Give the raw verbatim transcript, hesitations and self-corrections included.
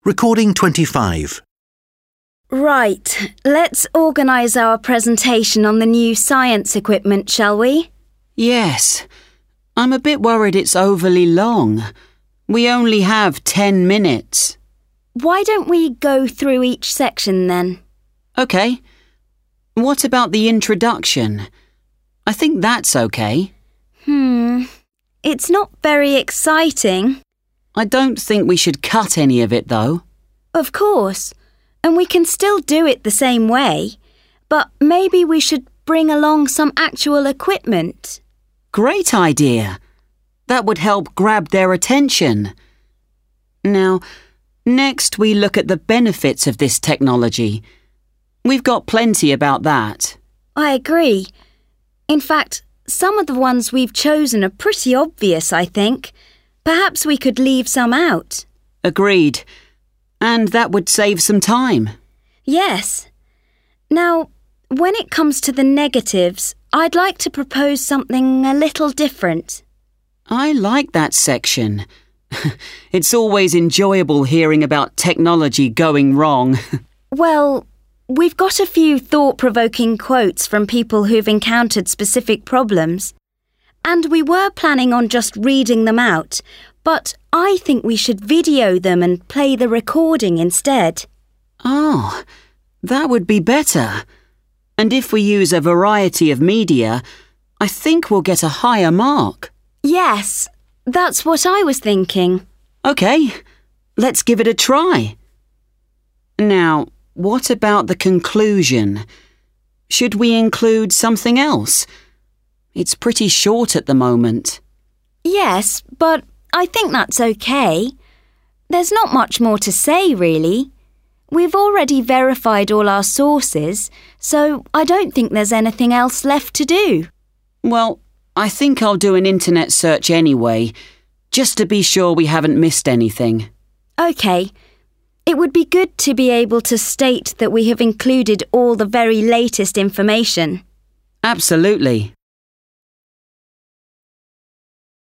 Recording twenty-five. Right, let's organise our presentation on the new science equipment, shall we? Yes. I'm a bit worried it's overly long. We only have ten minutes. Why don't we go through each section then? OK. What about the introduction? I think that's OK. Hmm, it's not very exciting. I don't think we should cut any of it, though. Of course, and we can still do it the same way, but maybe we should bring along some actual equipment. Great idea. That would help grab their attention. Now, next we look at the benefits of this technology. We've got plenty about that. I agree. In fact, some of the ones we've chosen are pretty obvious, I think. Perhaps we could leave some out. Agreed. And that would save some time. Yes. Now, when it comes to the negatives, I'd like to propose something a little different. I like that section. It's always enjoyable hearing about technology going wrong. Well, we've got a few thought-provoking quotes from people who've encountered specific problems. And we were planning on just reading them out, but I think we should video them and play the recording instead. Oh, that would be better. And if we use a variety of media, I think we'll get a higher mark. Yes, that's what I was thinking. OK, let's give it a try. Now, what about the conclusion? Should we include something else? It's pretty short at the moment. Yes, but I think that's okay. There's not much more to say, really. We've already verified all our sources, so I don't think there's anything else left to do. Well, I think I'll do an internet search anyway, just to be sure we haven't missed anything. OK. It would be good to be able to state that we have included all the very latest information. Absolutely.